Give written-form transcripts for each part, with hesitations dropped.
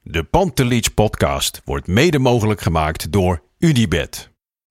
De Pantelich podcast wordt mede mogelijk gemaakt door Unibet.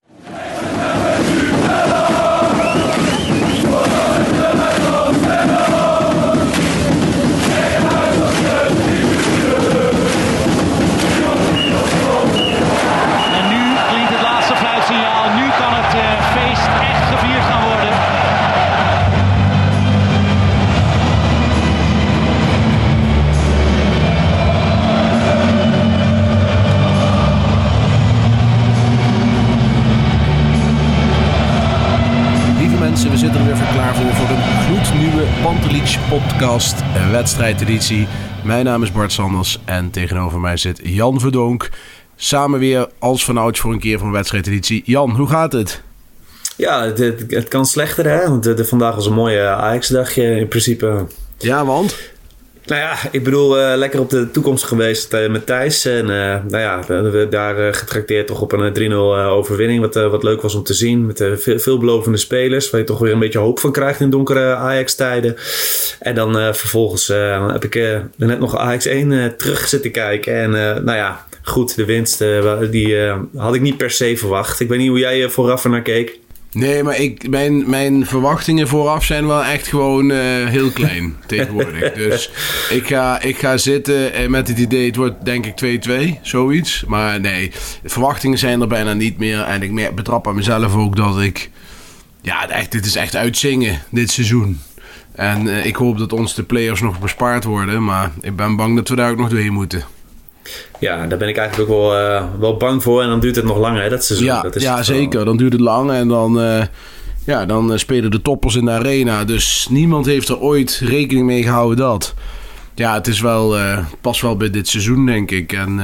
We zitten er weer voor klaar voor een gloednieuwe Pantelich podcast wedstrijdeditie. Mijn naam is Bart Sanders en tegenover mij zit Jan Verdonk. Samen weer als vanouds voor een keer van een wedstrijdeditie. Jan, hoe gaat het? Ja, het kan slechter hè, want vandaag was een mooie Ajax-dagje in principe. Ja, want? Nou ja, ik bedoel, lekker op de toekomst geweest met Thijs. En daar getrakteerd toch op een 3-0 overwinning. Wat leuk was om te zien. Met veelbelovende spelers. Waar je toch weer een beetje hoop van krijgt in donkere Ajax-tijden. En dan vervolgens heb ik net nog Ajax 1 terug zitten kijken. En goed, de winst die had ik niet per se verwacht. Ik weet niet hoe jij vooraf ernaar keek. Nee, maar mijn verwachtingen vooraf zijn wel echt gewoon heel klein tegenwoordig. Dus ik ga zitten met het idee, het wordt denk ik 2-2, zoiets. Maar nee, de verwachtingen zijn er bijna niet meer. En ik betrap aan mezelf ook dat dit is echt uitzingen dit seizoen. En ik hoop dat ons de players nog bespaard worden. Maar ik ben bang dat we daar ook nog doorheen moeten. Ja, daar ben ik eigenlijk ook wel bang voor. En dan duurt het nog langer, hè, dat seizoen. Ja, zeker. Dan duurt het lang. En dan spelen de toppers in de arena. Dus niemand heeft er ooit rekening mee gehouden dat. Ja, het is wel past wel bij dit seizoen, denk ik. En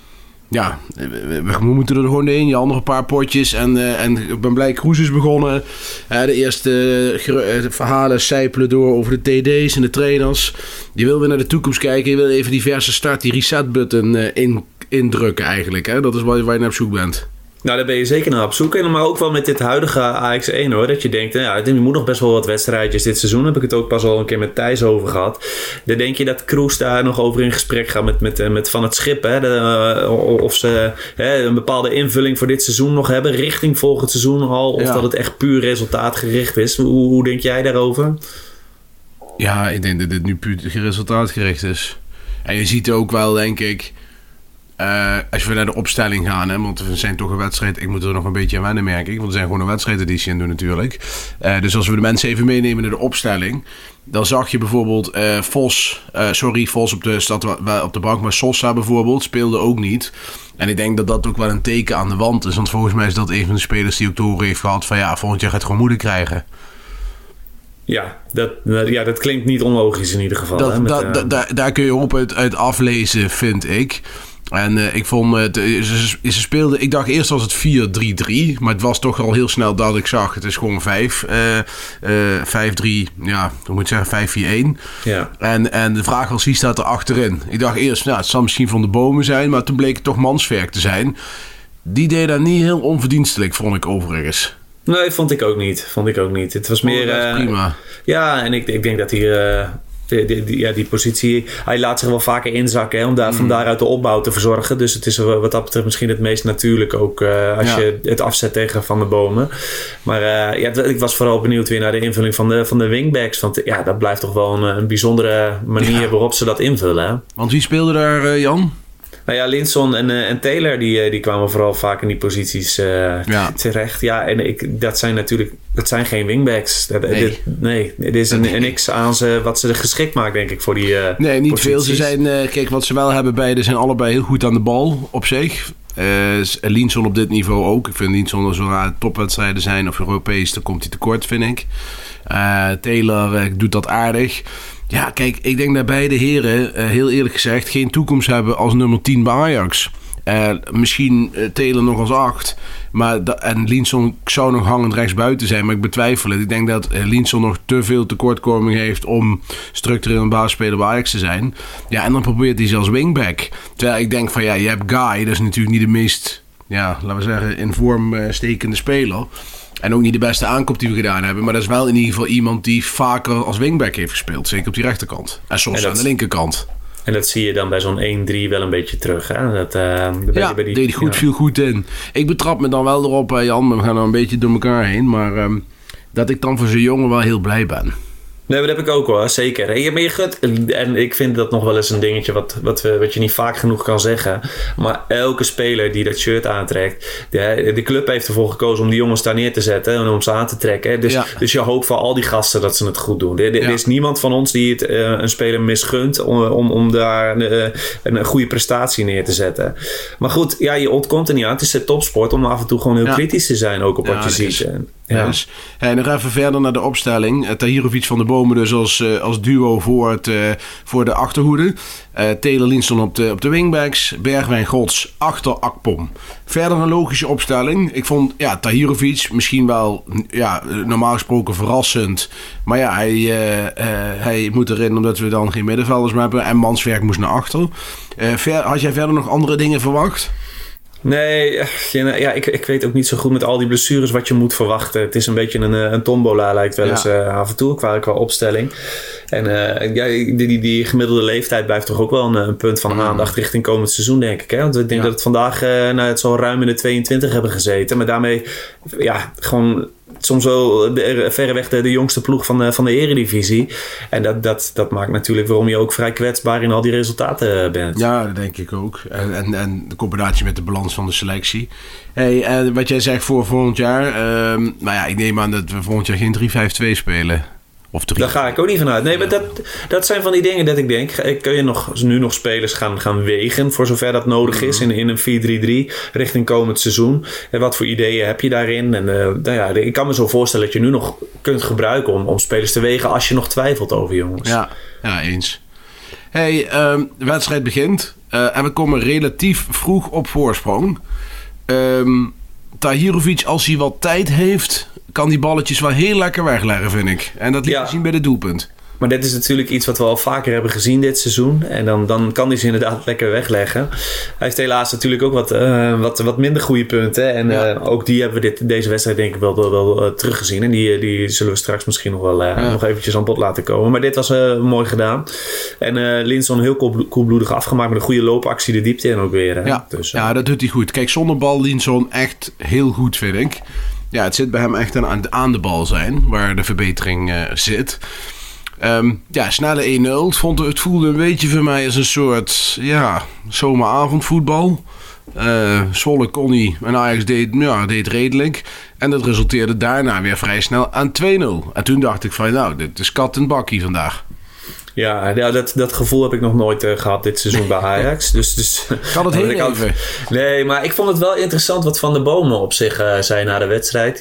we moeten er gewoon heen. Die andere paar potjes. En ik ben blij, Kroes is begonnen. De eerste verhalen sijpelen door over de TD's en de trainers. Je wil weer naar de toekomst kijken. Je wil even die verse start, die reset button indrukken eigenlijk. Hè? Dat is waar je naar op zoek bent. Nou, daar ben je zeker naar op zoek. Maar ook wel met dit huidige Ajax 1 hoor. Dat je denkt, er moet nog best wel wat wedstrijdjes dit seizoen. Heb ik het ook pas al een keer met Thijs over gehad. Dan denk je dat Kroes daar nog over in gesprek gaat met Van het Schip. Hè? Of ze een bepaalde invulling voor dit seizoen nog hebben. Richting volgend seizoen al. Of dat het echt puur resultaatgericht is. Hoe denk jij daarover? Ja, ik denk dat dit nu puur resultaatgericht is. En je ziet ook wel, denk ik... als we naar de opstelling gaan, hè, want we zijn toch een wedstrijd. Ik moet er nog een beetje aan wennen, merk ik. Want we zijn gewoon een wedstrijdeditie aan doen natuurlijk. Dus als we de mensen even meenemen naar de opstelling. Dan zag je bijvoorbeeld Vos op de bank. Maar Sosa bijvoorbeeld speelde ook niet. En ik denk dat dat ook wel een teken aan de wand is. Want volgens mij is dat een van de spelers die ook te horen heeft gehad. Van volgend jaar gaat het gewoon moeilijk krijgen. Ja, dat klinkt niet onlogisch in ieder geval. Daar kun je op uit aflezen, vind ik. En ik vond ze speelden. Ik dacht eerst was het 4-3-3, maar het was toch al heel snel dat ik zag. Het is gewoon 5-3, ja, hoe moet ik zeggen, 5-4-1. Ja. En de vraag was, wie staat er achterin? Ik dacht eerst, het zal misschien Van de Bomen zijn, maar toen bleek het toch Mansverk te zijn. Die deed daar niet heel onverdienstelijk, vond ik overigens. Nee, vond ik ook niet. Het was meer... prima. Ja, en ik denk dat hij... Die positie, hij laat zich wel vaker inzakken, hè, om van daaruit de opbouw te verzorgen. Dus het is wat dat betreft misschien het meest natuurlijk ook als je het afzet tegen Van de Bomen. Maar ik was vooral benieuwd weer naar de invulling van de wingbacks. Want dat blijft toch wel een bijzondere manier waarop ze dat invullen. Hè? Want wie speelde daar, Jan? Nou ja, Linson en Taylor die kwamen vooral vaak in die posities terecht. Ja, en dat zijn geen wingbacks. Nee, het is niks aan wat ze geschikt maakt, denk ik, voor die nee, niet posities. veel. Ze zijn, kijk, wat ze wel hebben beide zijn allebei heel goed aan de bal op zich. Linson op dit niveau ook. Ik vind Linson als we topwedstrijden zijn of Europees, dan komt hij tekort, vind ik. Taylor doet dat aardig. Ja, kijk, ik denk dat beide heren, heel eerlijk gezegd, geen toekomst hebben als nummer 10 bij Ajax. Misschien Taylor nog als 8. En Linson zou nog hangend rechtsbuiten zijn, maar ik betwijfel het. Ik denk dat Linson nog te veel tekortkoming heeft om structureel een basisspeler bij Ajax te zijn. Ja, en dan probeert hij zelfs wingback. Terwijl ik denk van je hebt Guy, dat is natuurlijk niet de meest, laten we zeggen, in vorm stekende speler. En ook niet de beste aankoop die we gedaan hebben. Maar dat is wel in ieder geval iemand die vaker als wingback heeft gespeeld. Zeker op die rechterkant. En soms aan de linkerkant. En dat zie je dan bij zo'n 1-3 wel een beetje terug. Hè? Dat, deed hij goed, viel goed in. Ik betrap me dan wel erop, Jan, we gaan er een beetje door elkaar heen. Maar dat ik dan voor zo'n jongen wel heel blij ben. Nee, dat heb ik ook hoor, zeker. Maar je gunt, en ik vind dat nog wel eens een dingetje wat je niet vaak genoeg kan zeggen. Maar elke speler die dat shirt aantrekt, de club heeft ervoor gekozen om die jongens daar neer te zetten en om ze aan te trekken. Dus je hoopt voor al die gasten dat ze het goed doen. Er is niemand van ons die het een speler misgunt om daar een goede prestatie neer te zetten. Maar goed, je ontkomt er niet aan. Het is de topsport om af en toe gewoon heel kritisch te zijn, ook op wat je ziet. Ja. Dus, nog even verder naar de opstelling. Tahirovic van de Bomen dus als duo voor de achterhoede. Taylor Linson op de wingbacks. Bergwijn Gods achter Akpom. Verder een logische opstelling. Ik vond Tahirovic misschien wel normaal gesproken verrassend. Maar hij moet erin omdat we dan geen middenvelders meer hebben. En Manswerk moest naar achter. Had jij verder nog andere dingen verwacht? Nee, ik weet ook niet zo goed met al die blessures wat je moet verwachten. Het is een beetje een tombola, lijkt wel eens af en toe qua opstelling. En die gemiddelde leeftijd blijft toch ook wel een punt van aandacht richting komend seizoen, denk ik. Hè? Want ik denk dat het vandaag het zal ruim in de 22 hebben gezeten. Maar daarmee gewoon soms wel verreweg de jongste ploeg van de Eredivisie. En dat maakt natuurlijk waarom je ook vrij kwetsbaar in al die resultaten bent. Ja, dat denk ik ook. En de combinatie met de balans van de selectie. Wat jij zegt voor volgend jaar. Ik neem aan dat we volgend jaar geen 3-5-2 spelen. Of 3. Daar ga ik ook niet vanuit. Nee, maar dat zijn van die dingen dat ik denk, kun je nu nog spelers gaan wegen voor zover dat nodig is in een 4-3-3 richting komend seizoen. En wat voor ideeën heb je daarin? En ik kan me zo voorstellen dat je nu nog kunt gebruiken om spelers te wegen als je nog twijfelt over jongens. Ja, eens. De wedstrijd begint en we komen relatief vroeg op voorsprong. Tahirovic, als hij wat tijd heeft, kan die balletjes wel heel lekker wegleggen, vind ik. En dat liet zien bij de doelpunt. Maar dit is natuurlijk iets wat we al vaker hebben gezien dit seizoen. En dan kan hij ze inderdaad lekker wegleggen. Hij heeft helaas natuurlijk ook wat minder goede punten. En ook die hebben we deze wedstrijd denk ik wel teruggezien. En die zullen we straks misschien nog wel nog eventjes aan bod laten komen. Maar dit was mooi gedaan. En Linson heel koelbloedig afgemaakt met een goede loopactie de diepte in ook weer. Dus, dat doet hij goed. Kijk, zonder bal Linson echt heel goed, vind ik. Ja, het zit bij hem echt aan de bal zijn, waar de verbetering zit. Snelle 1-0. Het voelde een beetje voor mij als een soort zomeravondvoetbal. Zwolle kon niet en Ajax deed redelijk. En dat resulteerde daarna weer vrij snel aan 2-0. En toen dacht ik van dit is kat en bakkie vandaag. Ja, dat gevoel heb ik nog nooit gehad dit seizoen bij Ajax. Dus kan het heel even. Nee, maar ik vond het wel interessant wat Van der Bomen op zich zei na de wedstrijd.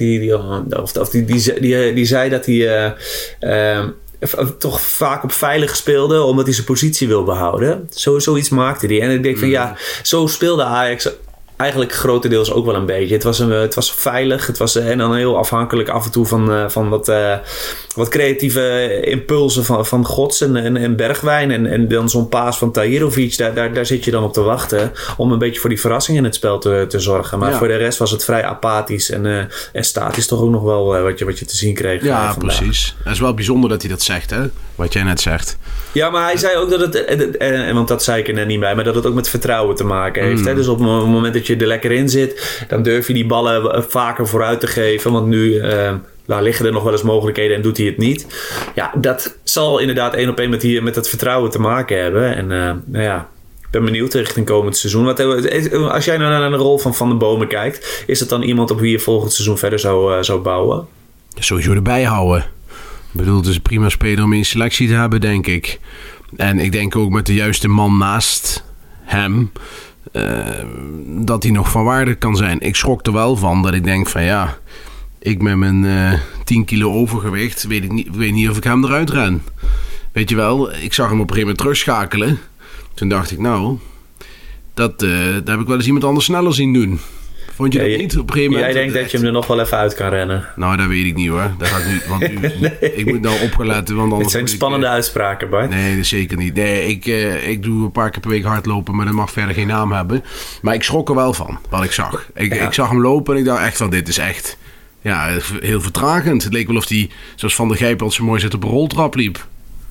Die zei dat hij toch vaak op veilig speelde, omdat hij zijn positie wil behouden. Zoiets maakte hij. En ik denk van zo speelde Ajax eigenlijk grotendeels ook wel een beetje. Het was veilig. En dan heel afhankelijk af en toe van wat creatieve impulsen van Gods en Bergwijn. En dan zo'n paas van Tahirovic. Daar zit je dan op te wachten om een beetje voor die verrassing in het spel te zorgen. Maar voor de rest was het vrij apathisch en statisch toch ook nog wel wat je te zien kreeg. Ja, precies. Het is wel bijzonder dat hij dat zegt, hè? Wat jij net zegt. Ja, maar hij zei ook dat het, want dat zei ik er net niet bij, maar dat het ook met vertrouwen te maken heeft. Hè? Dus op het moment dat je er lekker in zit, dan durf je die ballen vaker vooruit te geven. Want nu liggen er nog wel eens mogelijkheden en doet hij het niet. Ja, dat zal inderdaad 1 op 1 met het vertrouwen te maken hebben. En ik ben benieuwd richting komend seizoen. Als jij nou naar de rol van de Bomen kijkt, is het dan iemand op wie je volgend seizoen verder zou bouwen? Sowieso erbij houden. Ik bedoel, het is een prima speler om in selectie te hebben, denk ik. En ik denk ook met de juiste man naast hem, dat hij nog van waarde kan zijn. Ik schrok er wel van dat ik denk van ik met mijn 10 kilo overgewicht weet niet of ik hem eruit ren. Weet je wel, ik zag hem op een gegeven moment terugschakelen. Toen dacht ik daar heb ik wel eens iemand anders sneller zien doen. Vond je dat niet? Op een gegeven moment, jij denkt dat je hem er nog wel even uit kan rennen? Nou, dat weet ik niet hoor. Dat ga ik niet, want ik moet nou opgeletten. Want anders het zijn spannende uitspraken, Bart. Nee, dat zeker niet. Nee, ik doe een paar keer per week hardlopen, maar dat mag verder geen naam hebben. Maar ik schrok er wel van, wat ik zag. Ik zag hem lopen en ik dacht echt van, dit is echt heel vertragend. Het leek wel of hij, zoals Van der Gijp, als ze mooi zit op een roltrap liep.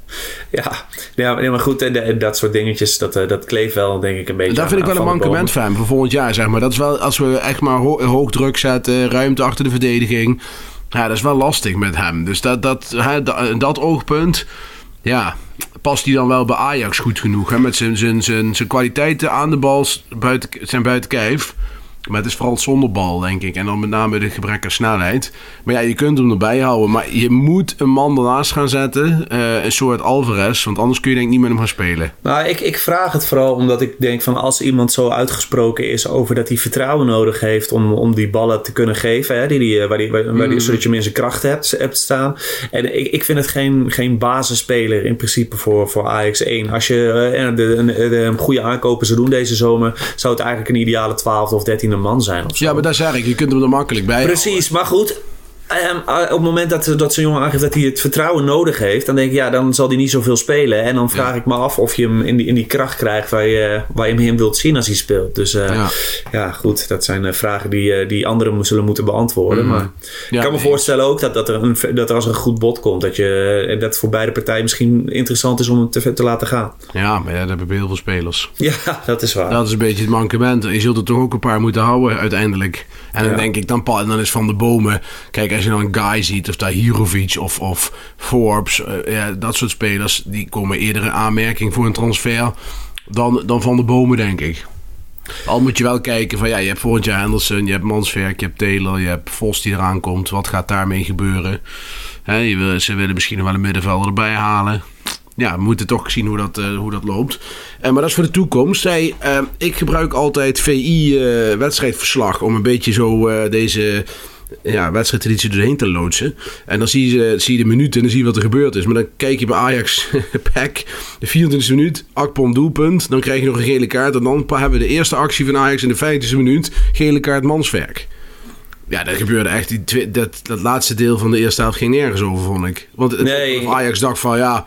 Ja, maar goed, dat soort dingetjes, dat kleeft wel, denk ik, een beetje. Daar vind ik wel een mankement van hem voor volgend jaar, zeg maar. Dat is wel, als we echt maar hoog druk zetten, ruimte achter de verdediging. Ja, dat is wel lastig met hem. Dus dat oogpunt, ja, past hij dan wel bij Ajax goed genoeg. Hè? Met zijn kwaliteiten aan de bal zijn buiten kijf. Maar het is vooral zonder bal, denk ik. En dan met name de gebrek aan snelheid. Maar ja, je kunt hem erbij houden. Maar je moet een man ernaast gaan zetten. Een soort Alvarez. Want anders kun je denk ik niet met hem gaan spelen. Nou, ik vraag het vooral omdat ik denk van als iemand zo uitgesproken is over dat hij vertrouwen nodig heeft om die ballen te kunnen geven. Hè, zodat je hem in zijn kracht hebt staan. En ik vind het geen basisspeler in principe voor Ajax 1. Als je de goede aankopen zou doen deze zomer, zou het eigenlijk een ideale 12e of 13e man zijn of zo. Ja, maar daar zeg ik, je kunt hem er makkelijk bij Precies, houden. Maar goed, op het moment dat zo'n jongen aangeeft dat hij het vertrouwen nodig heeft, dan denk ik, dan zal hij niet zoveel spelen. En dan vraag ik me af of je hem in die kracht krijgt waar je hem in wilt zien als hij speelt. Dus goed, dat zijn vragen die anderen zullen moeten beantwoorden. Maar ik kan me voorstellen ook dat er als er een goed bod komt, dat voor beide partijen misschien interessant is om hem te laten gaan. Ja, maar dat hebben we heel veel spelers. Ja, dat is waar. Dat is een beetje het mankement. Je zult er toch ook een paar moeten houden uiteindelijk. En dan denk ik, dan is Van de Bomen. Kijk, als je dan een Guy ziet, of Tahirovic of Forbes, dat soort spelers, die komen eerder in aanmerking voor een transfer dan Van de Bomen, denk ik. Al moet je wel kijken van, je hebt volgend jaar Henderson, je hebt Mansverk, je hebt Taylor, je hebt Vos die eraan komt. Wat gaat daarmee gebeuren? Ze willen misschien nog wel een middenvelder erbij halen. Ja, we moeten toch zien hoe dat loopt. Maar dat is voor de toekomst. Ik gebruik altijd VI-wedstrijdverslag om een beetje zo deze wedstrijdeditie doorheen te loodsen. En dan zie je de minuten en dan zie je wat er gebeurd is. Maar dan kijk je bij Ajax PEC, de 24e minuut, Akpom doelpunt. Dan krijg je nog een gele kaart. En dan hebben we de eerste actie van Ajax in de 50e minuut. Gele kaart Mansverk. Ja, dat gebeurde echt. Dat laatste deel van de eerste helft ging nergens over, vond ik. Want Ajax dacht van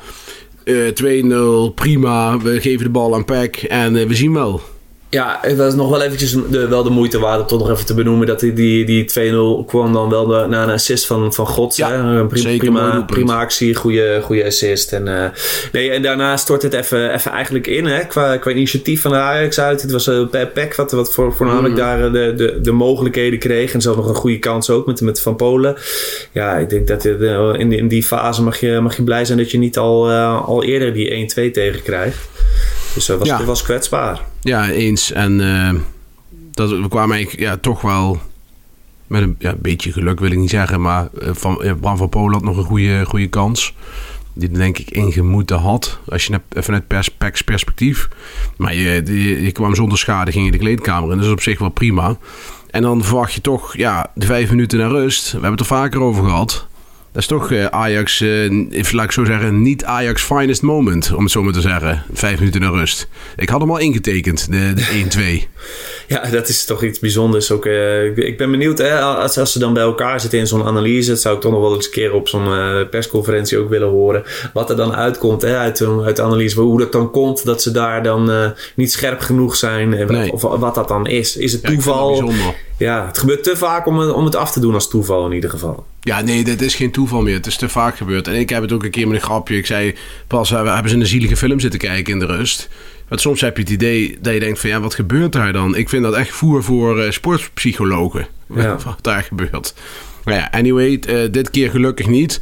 2-0, prima. We geven de bal aan PEC en we zien wel. Ja, het was nog wel eventjes wel de moeite waard om toch nog even te benoemen dat die 2-0 kwam dan wel na een assist van Gods. Ja, prima actie, goede assist. En daarna stort het even eigenlijk in, hè, qua initiatief van de Ajax uit. Het was PEC wat voornamelijk daar de mogelijkheden kreeg. En zelfs nog een goede kans ook met Van Polen. Ja, ik denk dat in die fase mag je blij zijn dat je niet al eerder die 1-2 tegenkrijgt. Dus het was kwetsbaar. Ja, eens. En we kwamen eigenlijk toch wel met een beetje geluk, wil ik niet zeggen. Maar Bram van Polen had nog een goede kans. Die denk ik ingemoeten had. Als je vanuit PEC's perspectief. Maar je kwam zonder schade, ging je de kleedkamer in. Dat is op zich wel prima. En dan verwacht je toch de 5 minuten naar rust. We hebben het er vaker over gehad. Dat is toch Ajax, laat ik zo zeggen, niet Ajax finest moment, om het zo maar te zeggen. 5 minuten naar rust. Ik had hem al ingetekend, de 1-2. Ja, dat is toch iets bijzonders. Ook, ik ben benieuwd, als ze dan bij elkaar zitten in zo'n analyse, dat zou ik toch nog wel eens een keer op zo'n persconferentie ook willen horen. Wat er dan uitkomt uit de analyse. Hoe dat dan komt dat ze daar dan niet scherp genoeg zijn. Of wat dat dan is. Is het toeval? Ja, het gebeurt te vaak om het af te doen als toeval in ieder geval. Ja, nee, dat is geen toeval meer. Het is te vaak gebeurd. En ik heb het ook een keer met een grapje. Ik zei, pas, we hebben ze in een zielige film zitten kijken in de rust. Want soms heb je het idee dat je denkt van, wat gebeurt daar dan? Ik vind dat echt voer voor sportpsychologen. Ja. Wat daar gebeurt. Maar ja, anyway, dit keer gelukkig niet.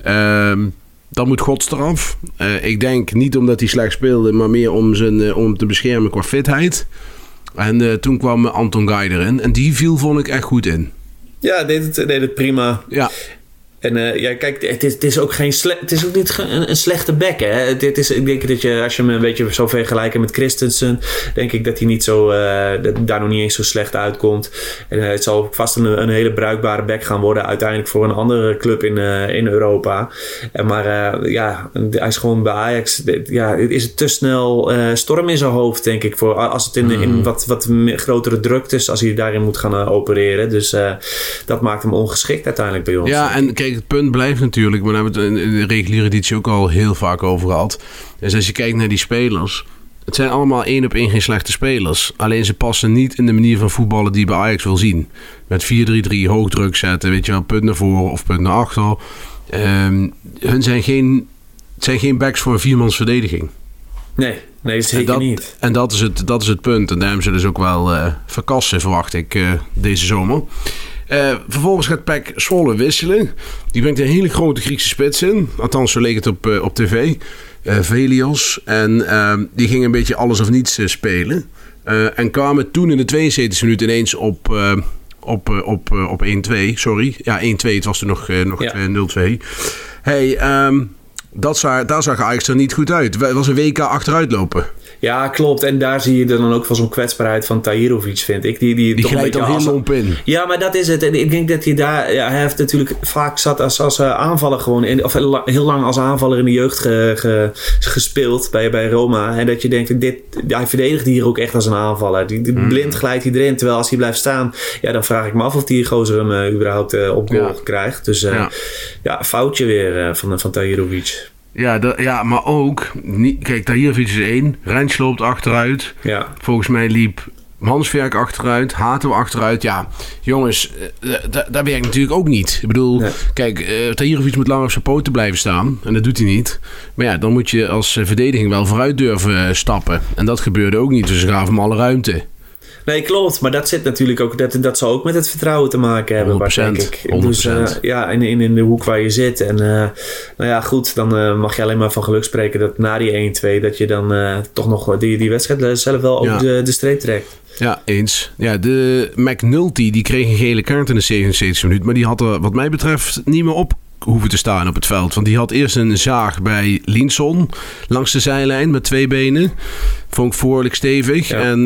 Dan moet Gods eraf. Ik denk niet omdat hij slecht speelde, maar meer om te beschermen qua fitheid. En toen kwam Anton Guy erin. En die vond ik echt goed in. Ja, deed het prima. Ja. En kijk, het is ook het is ook niet een slechte back, hè. Ik denk dat als je hem een beetje zo vergelijken met Christensen, denk ik dat hij niet zo daar nog niet eens zo slecht uitkomt. En het zal vast een hele bruikbare back gaan worden uiteindelijk voor een andere club in Europa. Maar hij is gewoon bij Ajax. Is het te snel storm in zijn hoofd, denk ik, voor als het in wat grotere drukte is, als hij daarin moet gaan opereren. Dus dat maakt hem ongeschikt uiteindelijk bij ons. Ja, en kijk, het punt blijft natuurlijk, maar daar hebben we het in de reguliere editie ook al heel vaak over gehad. Dus als je kijkt naar die spelers, het zijn allemaal 1 op 1 geen slechte spelers. Alleen ze passen niet in de manier van voetballen die je bij Ajax wil zien. Met 4-3-3, hoog druk zetten, weet je wel, punt naar voren of punt naar achter. Hun zijn geen Het zijn geen backs voor een 4-mans verdediging. Nee, zeker niet. En dat is het punt. En daarom zullen ze ook wel verkassen, verwacht ik, deze zomer. Vervolgens gaat PEC Zwolle wisselen. Die brengt een hele grote Griekse spits in. Althans, zo leek het op tv. Velios. En die ging een beetje alles of niets spelen. En kwamen toen in de 72e minuut ineens op 1-2. Sorry. Ja, 1-2. Het was er nog 0-2. Hey, daar zag Ajax er niet goed uit. Het was een WK achteruitlopen. Ja, klopt. En daar zie je dan ook wel zo'n kwetsbaarheid van Tahirovic, vind ik. Die glijdt al heel lomp in. Ja, maar dat is het. En ik denk dat hij daar... Ja, hij heeft natuurlijk vaak zat als aanvaller gewoon... Of heel lang als aanvaller in de jeugd gespeeld bij Roma. En dat je denkt, hij verdedigt hier ook echt als een aanvaller. Blind glijdt hij erin. Terwijl als hij blijft staan... Ja, dan vraag ik me af of die gozer hem überhaupt op goal krijgt. Dus foutje weer van Tahirovic. Ja, maar ook... Kijk, Tahirovic is 1. Rens loopt achteruit. Ja. Volgens mij liep Hansverk achteruit. Hato achteruit. Ja, jongens, daar werkt natuurlijk ook niet. Ik bedoel, kijk, Tahirovic moet lang op zijn poten blijven staan. En dat doet hij niet. Maar ja, dan moet je als verdediging wel vooruit durven stappen. En dat gebeurde ook niet. Dus ze gaven hem alle ruimte. Nee, klopt. Maar dat zit natuurlijk ook... Dat zal ook met het vertrouwen te maken hebben. 100%. Denk ik. 100%. Dus in de hoek waar je zit. En nou ja, goed. Dan mag je alleen maar van geluk spreken dat na die 1-2... dat je dan toch nog die wedstrijd zelf wel over de streep trekt. Ja, eens. Ja, de McNulty die kreeg een gele kaart in de 77e minuut. Maar die had er wat mij betreft niet meer op hoeven te staan op het veld. Want die had eerst een zaag bij Linson langs de zijlijn met 2 benen. Vond ik voorlijk stevig. Ja. En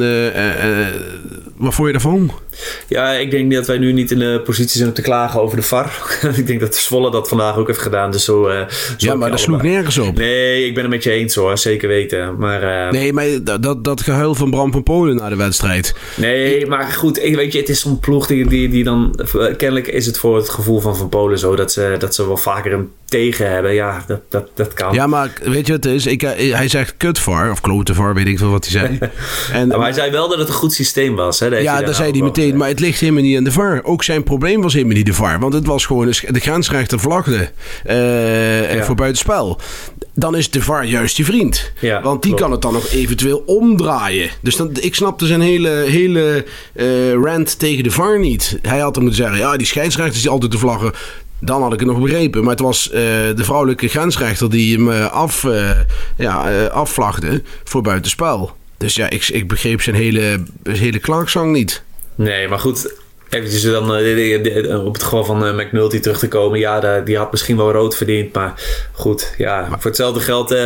wat vond je daarvan? Ja, ik denk dat wij nu niet in de positie zijn om te klagen over de VAR. Ik denk dat Zwolle dat vandaag ook heeft gedaan. Dus ja, maar dat sloeg nergens op. Nee, ik ben het met je eens hoor. Zeker weten. Maar, nee, maar dat gehuil van Bram van Polen na de wedstrijd. Nee, maar goed. Weet je, het is zo'n ploeg die dan... Kennelijk is het voor het gevoel van Polen zo dat ze wel vaker hem tegen hebben. Ja, dat kan. Ja, maar weet je wat het is? Hij zegt kutvar of klotevar, weet ik veel wat hij zei. Maar hij zei wel dat het een goed systeem was. Hè, ja, dat zei hij meteen. Maar het ligt helemaal niet aan de VAR. Ook zijn probleem was helemaal niet de VAR. Want het was gewoon de grensrechter vlagde voor buitenspel. Dan is de VAR juist je vriend. Ja, want die kan het dan nog eventueel omdraaien. Dus ik snapte zijn hele rant tegen de VAR niet. Hij had moeten zeggen, ja, die scheidsrechters die altijd de vlaggen... Dan had ik het nog begrepen. Maar het was de vrouwelijke grensrechter die hem afvlagde voor buitenspel. Dus ja, ik begreep zijn hele klaagzang niet. Nee, maar goed... Eventjes dan op het geval van McNulty terug te komen. Ja, die had misschien wel rood verdiend. Maar goed, ja, voor hetzelfde geld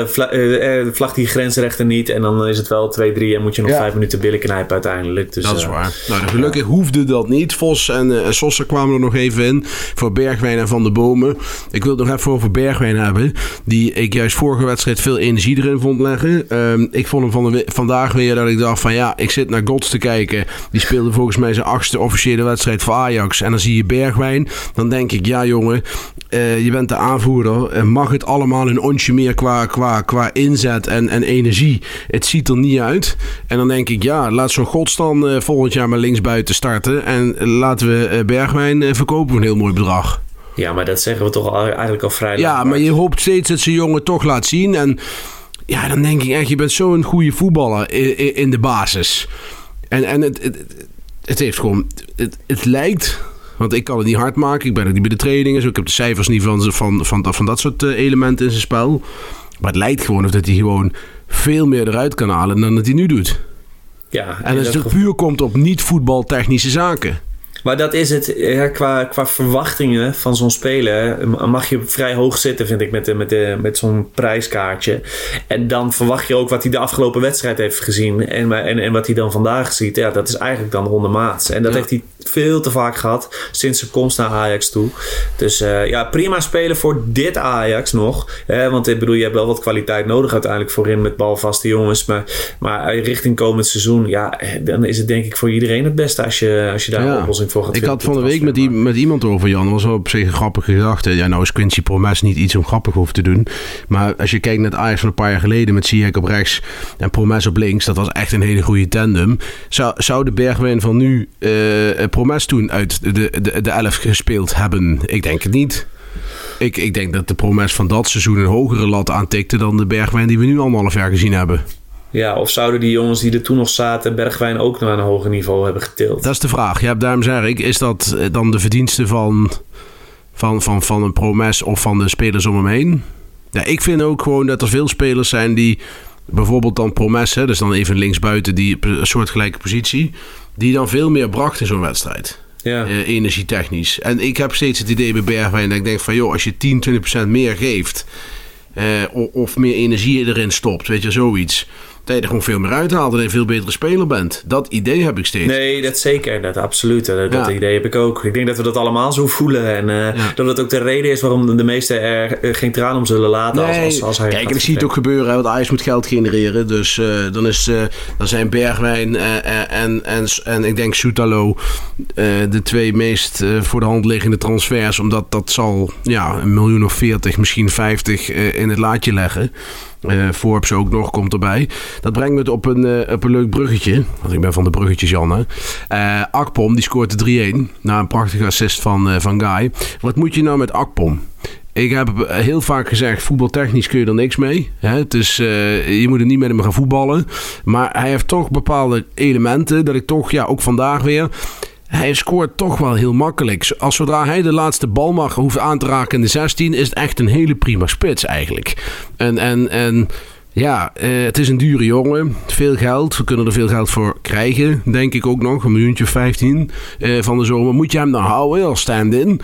vlagt die grensrechter niet. En dan is het wel 2-3 en moet je nog 5 minuten billen knijpen uiteindelijk. Dus, dat is waar. Nou, gelukkig hoefde dat niet. Vos en Sosa kwamen er nog even in. Voor Bergwijn en Van der Bomen. Ik wil het nog even over Bergwijn hebben. Die ik juist vorige wedstrijd veel energie erin vond leggen. Ik vond hem vandaag weer dat ik dacht van ja, ik zit naar Gods te kijken. Die speelde volgens mij zijn 8e officiële wedstrijd voor Ajax. En dan zie je Bergwijn. Dan denk ik, ja jongen, je bent de aanvoerder. Mag het allemaal een onsje meer qua inzet en energie. Het ziet er niet uit. En dan denk ik, ja, laat zo'n Gods dan volgend jaar maar linksbuiten starten. En laten we Bergwijn verkopen voor een heel mooi bedrag. Ja, maar dat zeggen we toch eigenlijk al vrij lang. Ja, maar je hoopt steeds dat ze jongen toch laat zien. En ja, dan denk ik echt, je bent zo'n goede voetballer in de basis. En het heeft gewoon... Het lijkt... Want ik kan het niet hard maken. Ik ben ook niet bij de trainingen. Ik heb de cijfers niet van dat soort elementen in zijn spel. Maar het lijkt gewoon of dat hij gewoon veel meer eruit kan halen dan dat hij nu doet. Ja, en dat het puur komt op niet-voetbaltechnische zaken. Maar dat is het. Ja, qua verwachtingen van zo'n speler mag je vrij hoog zitten, vind ik, met zo'n prijskaartje. En dan verwacht je ook wat hij de afgelopen wedstrijd heeft gezien. En wat hij dan vandaag ziet. Ja, dat is eigenlijk dan ondermaats. En dat heeft hij veel te vaak gehad sinds zijn komst naar Ajax toe. Dus prima spelen voor dit Ajax nog. Want ik bedoel, je hebt wel wat kwaliteit nodig uiteindelijk voorin met balvaste jongens. Maar richting komend seizoen, ja, dan is het denk ik voor iedereen het beste als je daar een oplossing voor gaat vinden. Ik had van de week met iemand over, Jan. Dat was wel op zich een grappige gedachte. Ja, nou is Quincy Promes niet iets om grappig over te doen. Maar als je kijkt naar het Ajax van een paar jaar geleden met Ziyech op rechts en Promes op links, dat was echt een hele goede tandem. Zou de Bergwijn van nu Promes toen uit de 11 gespeeld hebben? Ik denk het niet. Ik denk dat de Promes van dat seizoen een hogere lat aantikte dan de Bergwijn die we nu 1,5 jaar gezien hebben. Ja, of zouden die jongens die er toen nog zaten Bergwijn ook naar een hoger niveau hebben getild? Dat is de vraag. Ja, daarom zeg ik, is dat dan de verdienste van een Promes of van de spelers om hem heen? Ja, ik vind ook gewoon dat er veel spelers zijn die bijvoorbeeld dan Promes, dus dan even linksbuiten die een soortgelijke positie, die dan veel meer bracht in zo'n wedstrijd. Ja. Energietechnisch. En ik heb steeds het idee bij Bergwijn dat ik denk van joh, als je 10-20% meer geeft of meer energie erin stopt, weet je, zoiets, dat je er gewoon veel meer uithaalt en een veel betere speler bent. Dat idee heb ik steeds. Nee, dat zeker. Dat absoluut. Dat idee heb ik ook. Ik denk dat we dat allemaal zo voelen. En dat het ook de reden is waarom de meesten er geen traan om zullen laten als hij. Kijk, ik zie het ook gebeuren. Want Ajax moet geld genereren. Dus dan zijn Bergwijn en ik denk Soetalo de twee meest voor de hand liggende transfers. Omdat dat zal 1 miljoen of 40, misschien 50 in het laadje leggen. Forbes ook nog, komt erbij. Dat brengt me op een leuk bruggetje. Want ik ben van de bruggetjes, Janne. Akpom, die scoort de 3-1. Na een prachtige assist van Guy. Wat moet je nou met Akpom? Ik heb heel vaak gezegd, voetbaltechnisch kun je er niks mee. Dus je moet er niet met hem gaan voetballen. Maar hij heeft toch bepaalde elementen. Dat ik toch, ook vandaag weer, hij scoort toch wel heel makkelijk. Zodra hij de laatste bal mag hoeft aan te raken in de 16... is het echt een hele prima spits eigenlijk. En het is een dure jongen. Veel geld. We kunnen er veel geld voor krijgen. Denk ik ook nog. 1,15 miljoen van de zomer. Moet je hem dan houden als stand-in?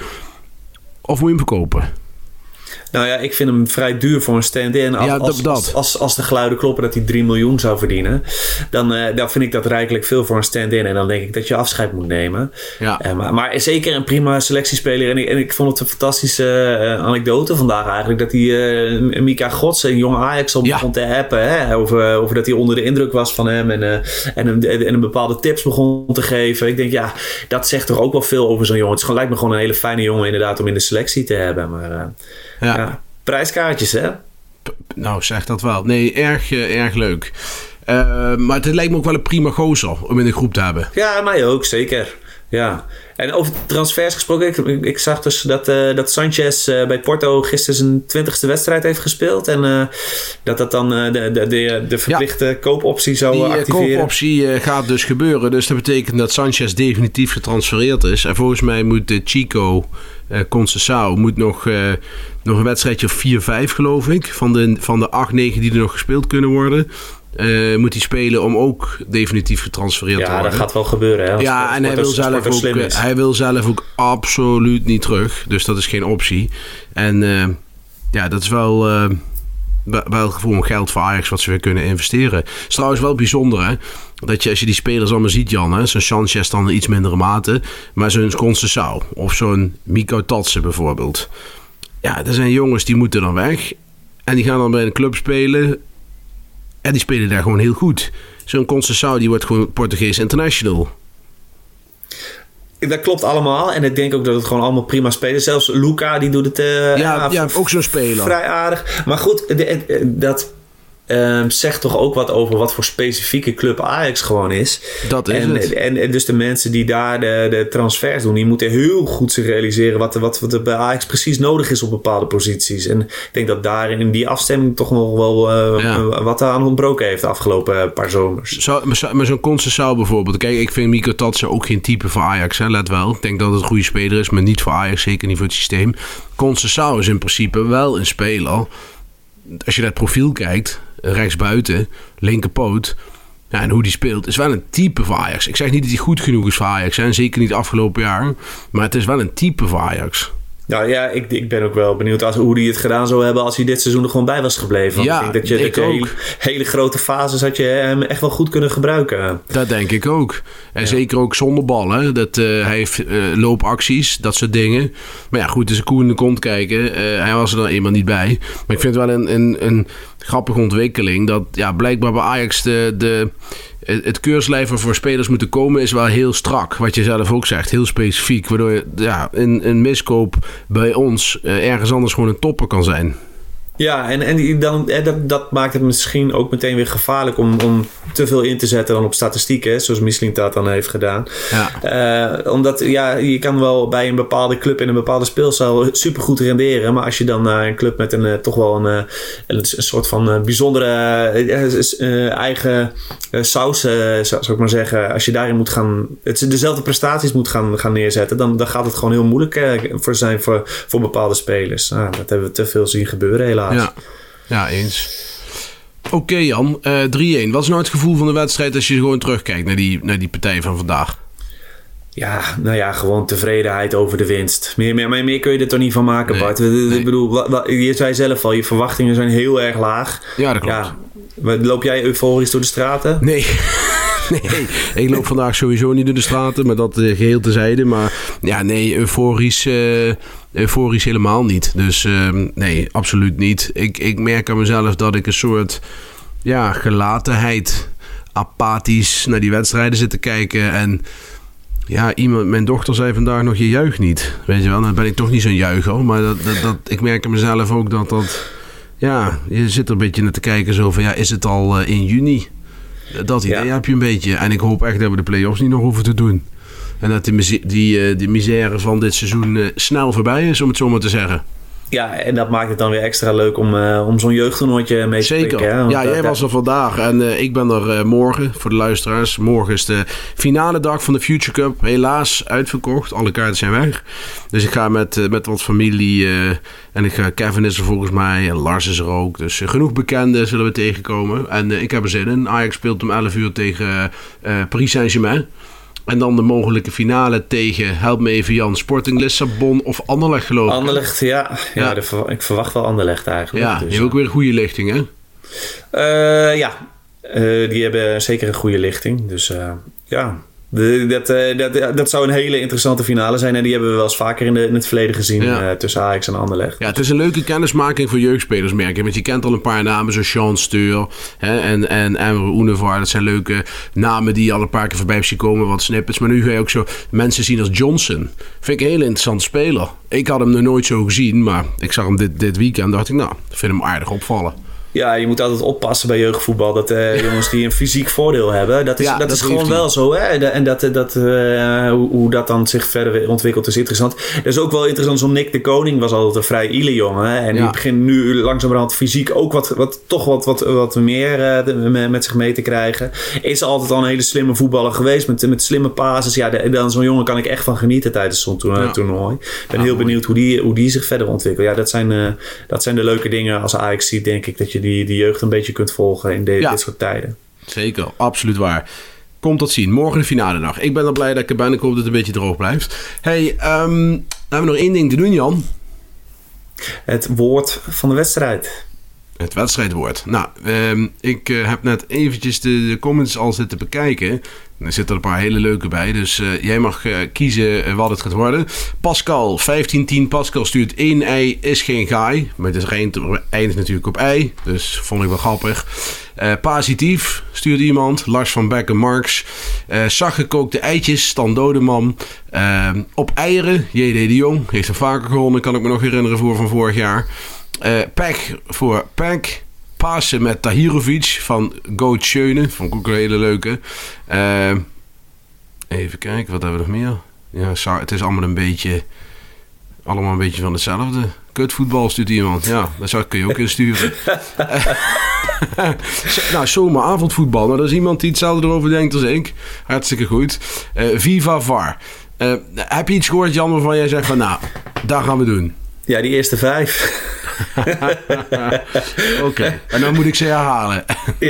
Of moet je hem verkopen? Nou ja, ik vind hem vrij duur voor een stand-in. Als de geluiden kloppen dat hij 3 miljoen zou verdienen, dan vind ik dat rijkelijk veel voor een stand-in. En dan denk ik dat je afscheid moet nemen. Ja. Maar zeker een prima selectiespeler. En ik vond het een fantastische anekdote vandaag eigenlijk. Dat hij Mika Gods, een jonge Ajax, al begon te appen. Over dat hij onder de indruk was van hem. En een bepaalde tips begon te geven. Ik denk, dat zegt toch ook wel veel over zo'n jongen. Het lijkt me gewoon een hele fijne jongen inderdaad om in de selectie te hebben. Maar prijskaartjes, hè? Nou, zeg dat wel. Nee, erg leuk. Maar het lijkt me ook wel een prima gozer om in de groep te hebben. Ja, mij ook, zeker. Ja. En over transfers gesproken, ik zag dus dat Sanchez bij Porto gisteren zijn 20e wedstrijd heeft gespeeld. En dat dan de verplichte koopoptie zou activeren. Die koopoptie gaat dus gebeuren. Dus dat betekent dat Sanchez definitief getransfereerd is. En volgens mij moet Chico Conceição moet nog een wedstrijdje of 4-5 geloof ik. Van de 8-9 die er nog gespeeld kunnen worden. Moet hij spelen om ook definitief getransfereerd te worden. Ja, dat gaat wel gebeuren. Hè, en hij wil zelf ook absoluut niet terug. Dus dat is geen optie. En dat is wel gewoon geld voor Ajax wat ze weer kunnen investeren. Het is trouwens wel bijzonder, hè? Dat je, als je die spelers allemaal ziet, Jan, zo'n Sanchez dan in iets mindere mate, maar zo'n Conceição of zo'n Miko Tatsen bijvoorbeeld. Ja, dat zijn jongens die moeten dan weg. En die gaan dan bij een club spelen. En die spelen daar gewoon heel goed. Zo'n Conceição, die wordt gewoon Portugees international. Dat klopt allemaal. En ik denk ook dat het gewoon allemaal prima spelen. Zelfs Luca, die doet het ook zo'n speler. Vrij aardig. Maar goed, dat zegt toch ook wat over wat voor specifieke club Ajax gewoon is. Dat is het. En dus de mensen die daar de transfers doen, die moeten heel goed zich realiseren wat er bij Ajax precies nodig is op bepaalde posities. En ik denk dat daarin in die afstemming toch nog wel wat aan ontbroken heeft de afgelopen paar zomers. Maar zo'n Conceição bijvoorbeeld. Kijk, ik vind Miko Tatsen ook geen type voor Ajax. Hè, let wel. Ik denk dat het een goede speler is, maar niet voor Ajax. Zeker niet voor het systeem. Conceição is in principe wel een speler. Als je naar het profiel kijkt, rechtsbuiten, linkerpoot, en hoe die speelt, is wel een type voor Ajax. Ik zeg niet dat hij goed genoeg is voor Ajax, en zeker niet afgelopen jaar, maar het is wel een type voor Ajax. Nou ja, ik ben ook wel benieuwd hoe hij het gedaan zou hebben als hij dit seizoen er gewoon bij was gebleven. Want ik denk dat je hele grote fases had je hem echt wel goed kunnen gebruiken. Dat denk ik ook. En zeker ook zonder bal. Hè? Hij heeft loopacties, dat soort dingen. Maar ja, goed, het is een koe in de kont kijken. Hij was er dan eenmaal niet bij. Maar ik vind het wel een grappige ontwikkeling dat blijkbaar bij Ajax het keurslijf waarvoor spelers moeten komen is wel heel strak. Wat je zelf ook zegt, heel specifiek. Waardoor je een miskoop bij ons ergens anders gewoon een topper kan zijn. Ja, en dat maakt het misschien ook meteen weer gevaarlijk om te veel in te zetten dan op statistieken, zoals Misling dat dan heeft gedaan. Ja. Omdat je kan wel bij een bepaalde club in een bepaalde speelstijl supergoed renderen, maar als je dan naar een club met toch wel een soort van bijzondere eigen saus, zou ik maar zeggen, als je daarin moet gaan, dezelfde prestaties moet gaan neerzetten, dan gaat het gewoon heel moeilijk zijn voor bepaalde spelers. Dat hebben we te veel zien gebeuren helaas. Ja, eens. Oké, Jan, 3-1. Wat is nou het gevoel van de wedstrijd als je gewoon terugkijkt naar die partij van vandaag? Ja, nou ja, gewoon tevredenheid over de winst. Meer kun je er toch niet van maken, Bart. Nee. Ik bedoel, je zei zelf al, je verwachtingen zijn heel erg laag. Ja, dat klopt. Ja, loop jij euforisch door de straten? Nee. Nee, ik loop vandaag sowieso niet door de straten, maar dat geheel terzijde. Maar ja, nee, euforisch helemaal niet. Dus nee, absoluut niet. Ik merk aan mezelf dat ik een soort gelatenheid, apathisch naar die wedstrijden zit te kijken. En ja, mijn dochter zei vandaag nog, je juicht niet. Weet je wel, dan ben ik toch niet zo'n juicher. Maar ik merk aan mezelf ook dat je zit er een beetje naar te kijken zo van, is het al in juni? Dat idee heb je een beetje. En ik hoop echt dat we de play-offs niet nog hoeven te doen. En dat die misère van dit seizoen snel voorbij is, om het zo maar te zeggen. Ja, en dat maakt het dan weer extra leuk om zo'n jeugdtoernooitje mee te pikken. Hè? Jij was er vandaag en ik ben er morgen, voor de luisteraars. Morgen is de finale dag van de Future Cup. Helaas uitverkocht, alle kaarten zijn weg. Dus ik ga met wat familie en Kevin is er volgens mij en Lars is er ook. Dus genoeg bekenden zullen we tegenkomen. En ik heb er zin in. Ajax speelt om 11 uur tegen Paris Saint-Germain. En dan de mogelijke finale tegen, help me even Jan, Sporting Lissabon of Anderlecht geloof ik. Anderlecht, ja. Ik verwacht wel Anderlecht eigenlijk. Ja, dus, die hebben ook weer een goede lichting, hè? Die hebben zeker een goede lichting. Dus dat zou een hele interessante finale zijn. En die hebben we wel eens vaker in het verleden gezien tussen Ajax en Anderlecht. Ja, het is een leuke kennismaking voor jeugdspelers, merk je. Want je kent al een paar namen zoals Sean Steur en Emre Unevar. Dat zijn leuke namen die je al een paar keer voorbij hebt zien komen. Wat snippets. Maar nu ga je ook zo mensen zien als Johnson. Vind ik een hele interessante speler. Ik had hem nog nooit zo gezien. Maar ik zag hem dit weekend. Dacht ik, ik vind hem aardig opvallen. Ja, je moet altijd oppassen bij jeugdvoetbal. Dat jongens die een fysiek voordeel hebben. Dat is gewoon wel zo. Hè? En hoe dat dan zich verder ontwikkelt is interessant. Dat is ook wel interessant. Zo'n Nick de Koning was altijd een vrij ile jongen. Hè? En die begint nu langzamerhand fysiek ook wat meer met zich mee te krijgen. Is altijd al een hele slimme voetballer geweest. Met slimme passes. Ja, dan zo'n jongen kan ik echt van genieten tijdens zo'n toernooi. Ik ben heel benieuwd hoe die zich verder ontwikkelt. Ja, dat zijn de leuke dingen als Ajax ziet, denk ik. Dat je die jeugd een beetje kunt volgen in dit soort tijden. Zeker, absoluut waar. Komt tot zien. Morgen de finale dag. Ik ben er blij dat ik er ben. Ik hoop dat het een beetje droog blijft. Hey, hebben we nog één ding te doen, Jan? Het woord van de wedstrijd. Het wedstrijdwoord. Nou, ik heb net eventjes de comments al zitten bekijken. Er zitten er een paar hele leuke bij. Dus jij mag kiezen wat het gaat worden. Pascal, 1510. Pascal stuurt 1 ei is geen gaai. Maar het is eindigt natuurlijk op ei. Dus vond ik wel grappig. Positief stuurt iemand. Lars van Becken Marx. Zachtgekookte eitjes. Stan Dodeman. Op eieren. J.D. de Jong. Heeft er vaker gewonnen. Kan ik me nog herinneren van vorig jaar. Pek voor Pek. Pasen met Tahirovic van Goat Schöne. Vond ik ook een hele leuke. Even kijken, wat hebben we nog meer? Ja, het is allemaal een beetje van hetzelfde. Kutvoetbal stuurt iemand. Ja, daar kun je ook insturen. Nou, zomeravondvoetbal. Nou, dat is iemand die hetzelfde erover denkt als ik. Hartstikke goed. Viva VAR. Heb je iets gehoord, Jan, waarvan jij zegt van, nou, dat gaan we doen? Ja, die eerste 5. Oké, en dan moet ik ze herhalen.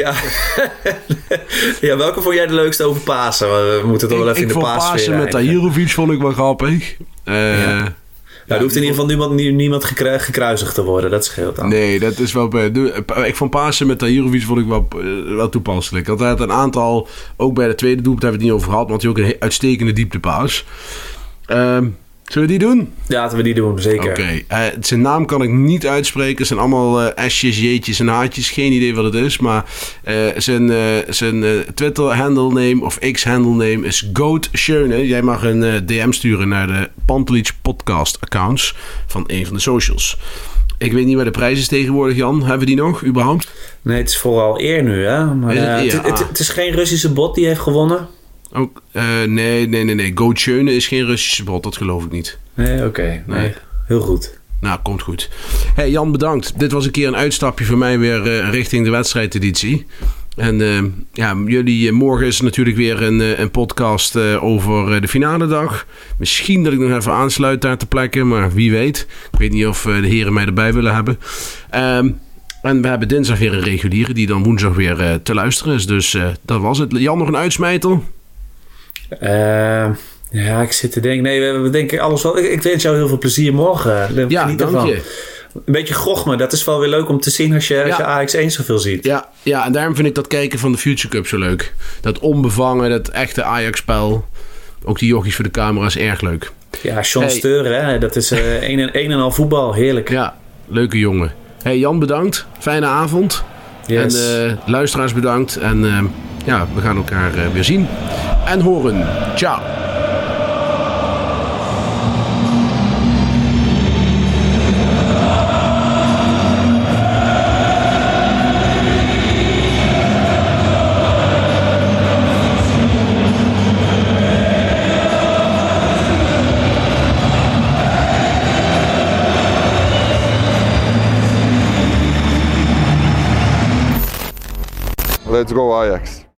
Ja, welke vond jij de leukste over Pasen? We moeten toch wel even in de Pasen. Pasen met Tahirovic vond ik wel grappig. Er hoeft in ieder geval niemand gekruisigd te worden. Dat scheelt dan. Nee, dat is wel... Ik vond Pasen met Tahirovic vond ik wel toepasselijk. Want hij had een aantal... Ook bij de tweede doelpunt hebben we het niet over gehad. Want hij ook een uitstekende dieptepaas. Zullen we die doen? Ja, laten we die doen, zeker. Oké. Zijn naam kan ik niet uitspreken. Het zijn allemaal S'jes, J'tjes en H'tjes. Geen idee wat het is. Maar zijn Twitter-handle-name of X-handle-name is Goat Schöne. Jij mag een DM sturen naar de Pantelic podcast-accounts van een van de socials. Ik weet niet waar de prijs is tegenwoordig, Jan. Hebben we die nog, überhaupt? Nee, het is vooral eer nu, hè? Maar, het is geen Russische bot die heeft gewonnen? Ook, nee. Go Schöne is geen Russische bot, dat geloof ik niet. Nee, oké. Nee. Heel goed. Nou, komt goed. Hey Jan, bedankt. Dit was een keer een uitstapje voor mij weer richting de wedstrijdeditie. En jullie, morgen is er natuurlijk weer een podcast over de finale dag. Misschien dat ik nog even aansluit daar te plekken, maar wie weet. Ik weet niet of de heren mij erbij willen hebben. En we hebben dinsdag weer een reguliere die dan woensdag weer te luisteren is. Dus dat was het. Jan, nog een uitsmijter? Ja, ik zit te denken. Nee, we denken alles wel. Ik wens jou heel veel plezier morgen. Ja, dank je. Een beetje groch, maar dat is wel weer leuk om te zien als je Ajax 1 zoveel ziet. Ja, en daarom vind ik dat kijken van de Future Cup zo leuk. Dat onbevangen, dat echte Ajax-spel. Ook die jochies voor de camera's, erg leuk. Ja, Sean Steur, hè? Dat is een en al voetbal. Heerlijk. Ja, leuke jongen. Hey Jan, bedankt. Fijne avond. Yes. En luisteraars bedankt. En we gaan elkaar weer zien. En horen. Ciao. Let's go Ajax.